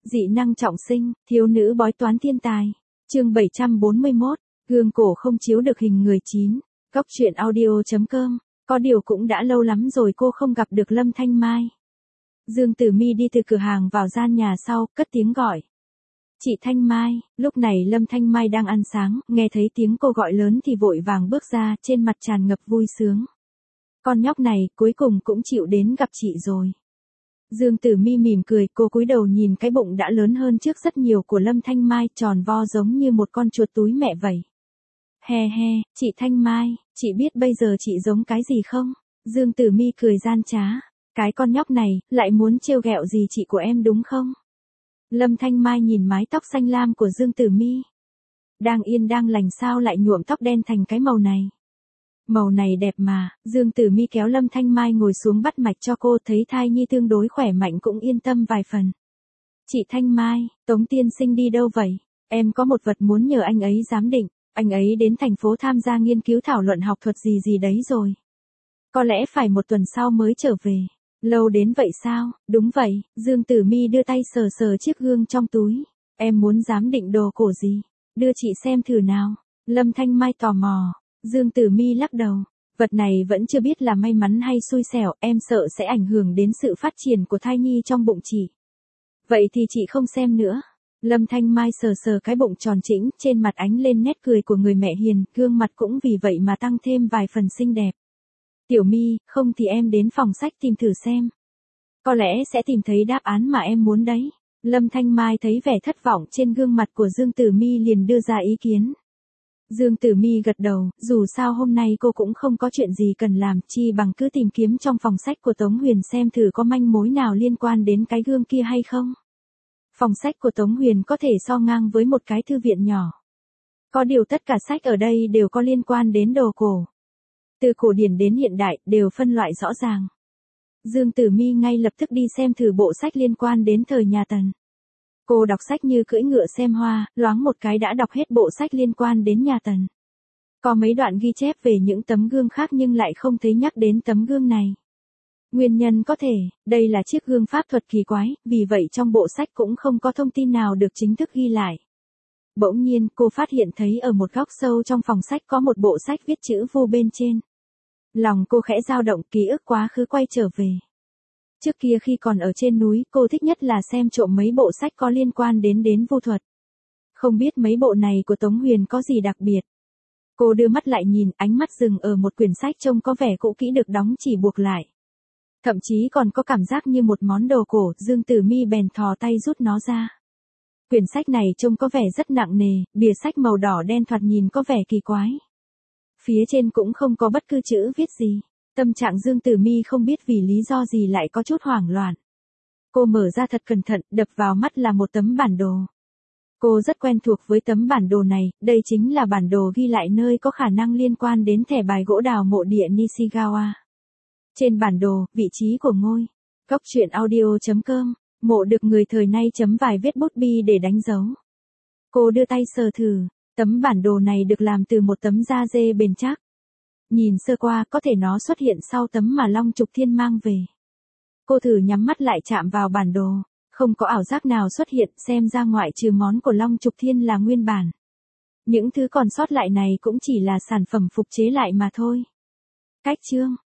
Dị năng trọng sinh, thiếu nữ bói toán thiên tài. Chương 741, gương cổ không chiếu được hình người 9. Góc truyện audio.com. Có điều cũng đã lâu lắm rồi cô không gặp được Lâm Thanh Mai. Dương Tử Mi đi từ cửa hàng vào gian nhà sau, cất tiếng gọi. Chị Thanh Mai. Lúc này Lâm Thanh Mai đang ăn sáng, nghe thấy tiếng cô gọi lớn thì vội vàng bước ra, trên mặt tràn ngập vui sướng. Con nhóc này, cuối cùng cũng chịu đến gặp chị rồi. Dương Tử Mi mỉm cười, cô cúi đầu nhìn cái bụng đã lớn hơn trước rất nhiều của Lâm Thanh Mai, tròn vo giống như một con chuột túi mẹ vậy. He he, chị Thanh Mai, chị biết bây giờ chị giống cái gì không? Dương Tử Mi cười gian trá. Cái con nhóc này, lại muốn trêu ghẹo gì chị của em đúng không? Lâm Thanh Mai nhìn mái tóc xanh lam của Dương Tử Mi. Đang yên đang lành sao lại nhuộm tóc đen thành cái màu này? Màu này đẹp mà. Dương Tử Mi kéo Lâm Thanh Mai ngồi xuống bắt mạch cho cô, thấy thai nhi tương đối khỏe mạnh cũng yên tâm vài phần. Chị Thanh Mai, Tống tiên sinh đi đâu vậy? Em có một vật muốn nhờ anh ấy giám định. Anh ấy đến thành phố tham gia nghiên cứu thảo luận học thuật gì gì đấy rồi. Có lẽ phải một tuần sau mới trở về. Lâu đến vậy sao? Đúng vậy. Dương Tử Mi đưa tay sờ sờ chiếc gương trong túi. Em muốn giám định đồ cổ gì? Đưa chị xem thử nào. Lâm Thanh Mai tò mò. Dương Tử Mi lắc đầu. Vật này vẫn chưa biết là may mắn hay xui xẻo, em sợ sẽ ảnh hưởng đến sự phát triển của thai nhi trong bụng chị. Vậy thì chị không xem nữa. Lâm Thanh Mai sờ sờ cái bụng tròn trĩnh, trên mặt ánh lên nét cười của người mẹ hiền, gương mặt cũng vì vậy mà tăng thêm vài phần xinh đẹp. Tiểu Mi, không thì em đến phòng sách tìm thử xem. Có lẽ sẽ tìm thấy đáp án mà em muốn đấy. Lâm Thanh Mai thấy vẻ thất vọng trên gương mặt của Dương Tử Mi liền đưa ra ý kiến. Dương Tử Mi gật đầu, dù sao hôm nay cô cũng không có chuyện gì cần làm, chi bằng cứ tìm kiếm trong phòng sách của Tống Huyền xem thử có manh mối nào liên quan đến cái gương kia hay không. Phòng sách của Tống Huyền có thể so ngang với một cái thư viện nhỏ. Có điều tất cả sách ở đây đều có liên quan đến đồ cổ. Từ cổ điển đến hiện đại, đều phân loại rõ ràng. Dương Tử Mi ngay lập tức đi xem thử bộ sách liên quan đến thời nhà Tần. Cô đọc sách như cưỡi ngựa xem hoa, loáng một cái đã đọc hết bộ sách liên quan đến nhà Tần. Có mấy đoạn ghi chép về những tấm gương khác nhưng lại không thấy nhắc đến tấm gương này. Nguyên nhân có thể, đây là chiếc gương pháp thuật kỳ quái, vì vậy trong bộ sách cũng không có thông tin nào được chính thức ghi lại. Bỗng nhiên, cô phát hiện thấy ở một góc sâu trong phòng sách có một bộ sách viết chữ vu bên trên. Lòng cô khẽ dao động, ký ức quá khứ quay trở về. Trước kia khi còn ở trên núi, cô thích nhất là xem trộm mấy bộ sách có liên quan đến vu thuật. Không biết mấy bộ này của Tống Huyền có gì đặc biệt. Cô đưa mắt lại nhìn, ánh mắt dừng ở một quyển sách trông có vẻ cũ kỹ được đóng chỉ buộc lại. Thậm chí còn có cảm giác như một món đồ cổ, Dương Tử Mi bèn thò tay rút nó ra. Quyển sách này trông có vẻ rất nặng nề, bìa sách màu đỏ đen thoạt nhìn có vẻ kỳ quái. Phía trên cũng không có bất cứ chữ viết gì. Tâm trạng Dương Tử Mi không biết vì lý do gì lại có chút hoảng loạn. Cô mở ra thật cẩn thận, đập vào mắt là một tấm bản đồ. Cô rất quen thuộc với tấm bản đồ này, đây chính là bản đồ ghi lại nơi có khả năng liên quan đến thẻ bài gỗ đào mộ địa Nishigawa. Trên bản đồ, vị trí của ngôi. Góc truyện audio.com, mộ được người thời nay chấm vài vết bút bi để đánh dấu. Cô đưa tay sờ thử, tấm bản đồ này được làm từ một tấm da dê bền chắc. Nhìn sơ qua có thể nó xuất hiện sau tấm mà Long Trục Thiên mang về. Cô thử nhắm mắt lại chạm vào bản đồ, không có ảo giác nào xuất hiện, xem ra ngoại trừ món của Long Trục Thiên là nguyên bản. Những thứ còn sót lại này cũng chỉ là sản phẩm phục chế lại mà thôi. Cách chương.